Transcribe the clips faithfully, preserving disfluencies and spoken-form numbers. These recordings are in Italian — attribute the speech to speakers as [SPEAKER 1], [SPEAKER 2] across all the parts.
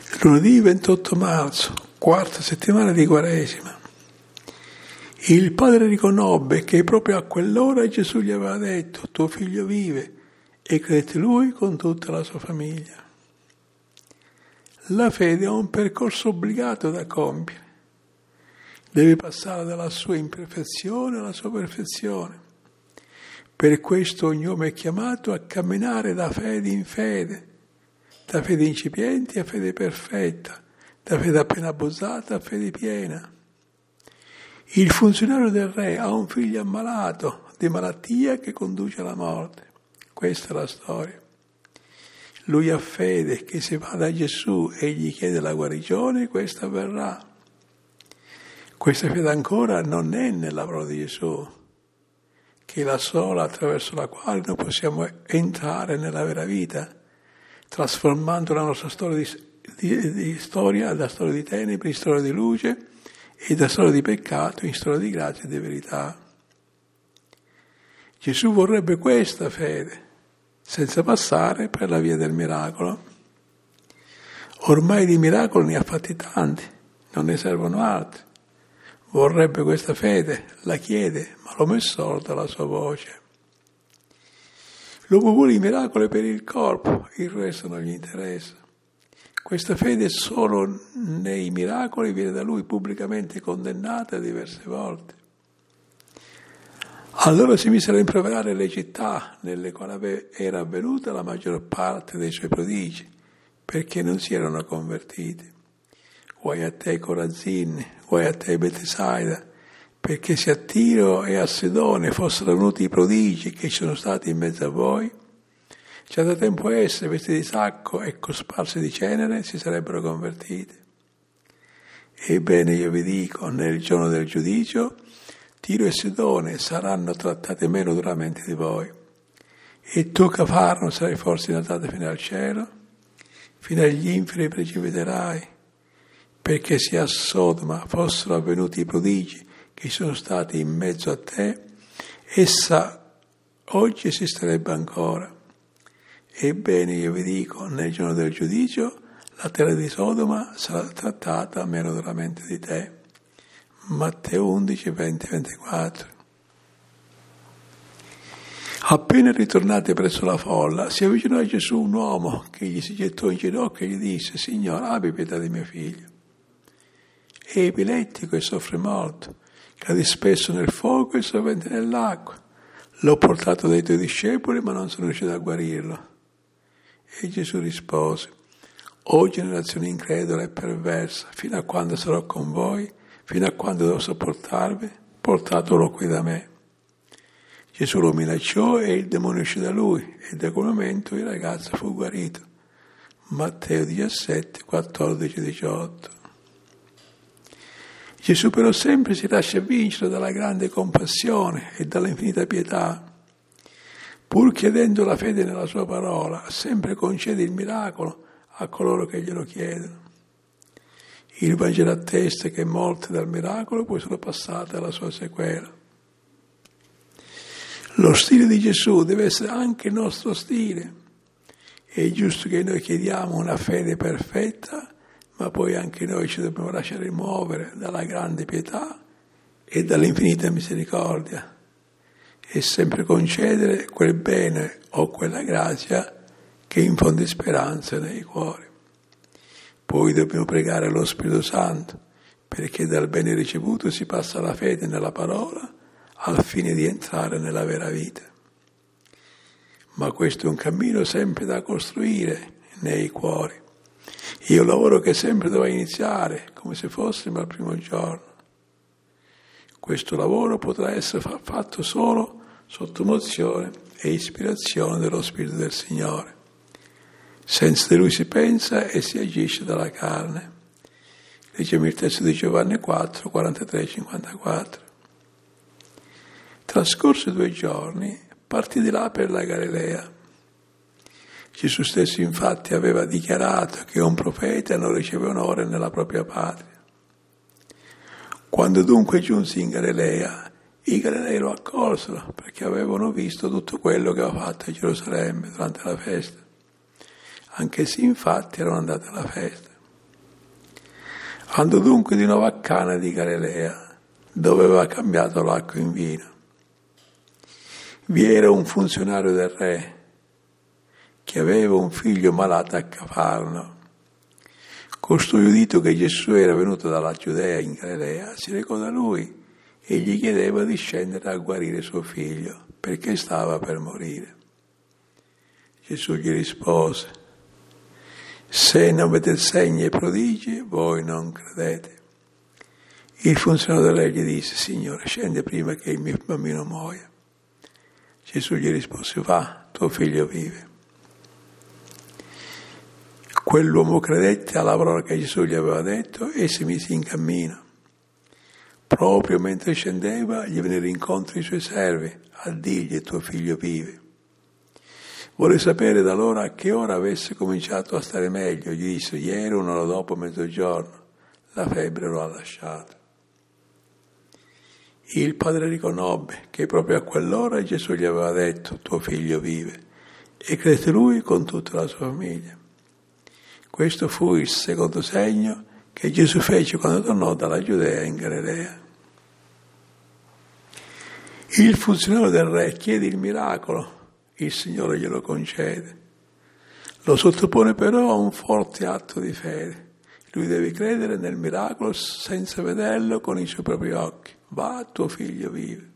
[SPEAKER 1] Lunedì ventotto marzo, quarta settimana di Quaresima. Il padre riconobbe che proprio a quell'ora Gesù gli aveva detto: tuo figlio vive, e credette lui con tutta la sua famiglia. La fede è un percorso obbligato da compiere. Deve passare dalla sua imperfezione alla sua perfezione. Per questo ogni uomo è chiamato a camminare da fede in fede, da fede incipiente a fede perfetta, da fede appena abusata a fede piena. Il funzionario del re ha un figlio ammalato di malattia che conduce alla morte. Questa è la storia. Lui ha fede che se va da Gesù e gli chiede la guarigione, questa avverrà. Questa fede ancora non è nella parola di Gesù, che è la sola attraverso la quale noi possiamo entrare nella vera vita, trasformando la nostra storia di, di, di storia da storia di tenebre in storia di luce e da storia di peccato in storia di grazia e di verità. Gesù vorrebbe questa fede, senza passare per la via del miracolo. Ormai di miracoli ne ha fatti tanti, non ne servono altri. Vorrebbe questa fede, la chiede, ma l'uomo è sordo alla sua voce. L'uomo vuole i miracoli per il corpo, il resto non gli interessa. Questa fede solo nei miracoli viene da lui pubblicamente condannata diverse volte. Allora si mise a rimproverare le città nelle quali era avvenuta la maggior parte dei suoi prodigi, perché non si erano convertiti. Guai a te Corazin, guai a te Betsaida, perché se a Tiro e a Sidone fossero venuti i prodigi che ci sono stati in mezzo a voi, già da tempo esse, vestiti di sacco e cosparsi di cenere, si sarebbero convertiti. Ebbene io vi dico, nel giorno del giudizio, Tiro e Sidone saranno trattate meno duramente di voi. E tu, Cafarno, sarai forse innalzato fino al cielo? Fino agli inferi precipiterai? Perché se a Sodoma fossero avvenuti i prodigi che sono stati in mezzo a te, essa oggi esisterebbe ancora. Ebbene io vi dico, nel giorno del giudizio, la terra di Sodoma sarà trattata meno duramente di te. Matteo undici, venti, ventiquattro. Appena ritornati presso la folla, si avvicinò a Gesù un uomo che gli si gettò in ginocchio e gli disse: Signore, abbi pietà di mio figlio. È epilettico e soffre molto, cade spesso nel fuoco e sovente nell'acqua. L'ho portato dai tuoi discepoli, ma non sono riuscito a guarirlo. E Gesù rispose: O generazione incredula e perversa, fino a quando sarò con voi? Fino a quando devo sopportarvi? Portatelo qui da me. Gesù lo minacciò e il demonio uscì da lui, e da quel momento il ragazzo fu guarito. Matteo diciassette, quattordici, diciotto. Gesù però sempre si lascia vincere dalla grande compassione e dalla infinita pietà. Pur chiedendo la fede nella sua parola, sempre concede il miracolo a coloro che glielo chiedono. Il Vangelo attesta che molte dal miracolo poi sono passate alla sua sequela. Lo stile di Gesù deve essere anche il nostro stile. È giusto che noi chiediamo una fede perfetta, ma poi anche noi ci dobbiamo lasciare muovere dalla grande pietà e dall'infinita misericordia e sempre concedere quel bene o quella grazia che infonde speranza nei cuori. Poi dobbiamo pregare lo Spirito Santo, perché dal bene ricevuto si passa alla fede nella parola, al fine di entrare nella vera vita. Ma questo è un cammino sempre da costruire nei cuori. È un lavoro che sempre doveva iniziare, come se fossimo al primo giorno. Questo lavoro potrà essere fatto solo sotto mozione e ispirazione dello Spirito del Signore. Senza di Lui si pensa e si agisce dalla carne. Leggiamo il testo di Giovanni quattro, quarantatré, cinquantaquattro. Trascorsi due giorni, partì di là per la Galilea. Gesù stesso infatti aveva dichiarato che un profeta non riceve onore nella propria patria. Quando dunque giunse in Galilea, i Galilei lo accolsero perché avevano visto tutto quello che aveva fatto a Gerusalemme durante la festa. Anche se infatti erano andati alla festa. Andò dunque di nuovo a Cana di Galilea, dove aveva cambiato l'acqua in vino. Vi era un funzionario del re che aveva un figlio malato a Cafarno. Costui, udito che Gesù era venuto dalla Giudea in Galilea, si recò da lui e gli chiedeva di scendere a guarire suo figlio, perché stava per morire. Gesù gli rispose: se non vedete segni e prodigi, voi non credete. Il funzionario del re gli disse: Signore, scende prima che il mio bambino muoia. Gesù gli rispose: va, tuo figlio vive. Quell'uomo credette alla parola che Gesù gli aveva detto e si mise in cammino. Proprio mentre scendeva, gli vennero incontro i suoi servi a dirgli: tuo figlio vive. Vuole sapere da allora a che ora avesse cominciato a stare meglio. Gli disse: ieri, un'ora dopo mezzogiorno, la febbre lo ha lasciato. Il padre riconobbe che proprio a quell'ora Gesù gli aveva detto: tuo figlio vive, e credette lui con tutta la sua famiglia. Questo fu il secondo segno che Gesù fece quando tornò dalla Giudea in Galilea. Il funzionario del re chiede il miracolo, il Signore glielo concede. Lo sottopone però a un forte atto di fede. Lui deve credere nel miracolo senza vederlo con i suoi propri occhi. Va, tuo figlio vive.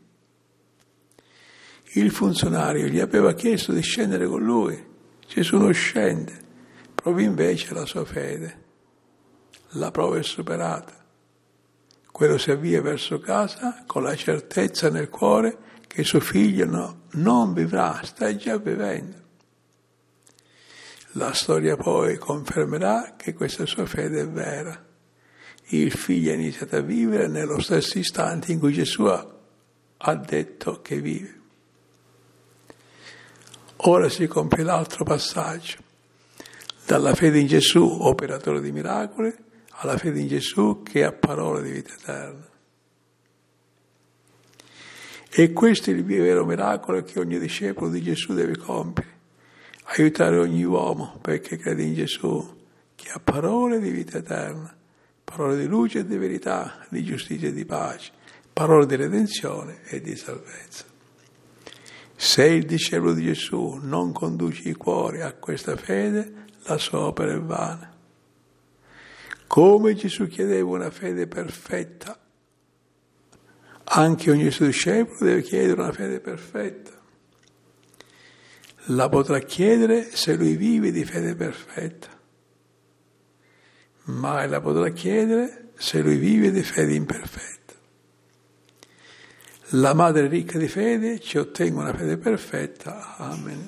[SPEAKER 1] Il funzionario gli aveva chiesto di scendere con lui. Gesù non scende, prova invece la sua fede. La prova è superata. Quello si avvia verso casa con la certezza nel cuore che suo figlio no, non vivrà, sta già vivendo. La storia poi confermerà che questa sua fede è vera. Il figlio ha iniziato a vivere nello stesso istante in cui Gesù ha detto che vive. Ora si compie l'altro passaggio. Dalla fede in Gesù, operatore di miracoli, alla fede in Gesù che ha parole di vita eterna. E questo è il vero miracolo che ogni discepolo di Gesù deve compiere. Aiutare ogni uomo perché crede in Gesù, che ha parole di vita eterna, parole di luce e di verità, di giustizia e di pace, parole di redenzione e di salvezza. Se il discepolo di Gesù non conduce i cuori a questa fede, la sua opera è vana. Come Gesù chiedeva una fede perfetta, anche ogni suo discepolo deve chiedere una fede perfetta. La potrà chiedere se lui vive di fede perfetta, mai la potrà chiedere se lui vive di fede imperfetta. La madre ricca di fede ci ottenga una fede perfetta. Amen.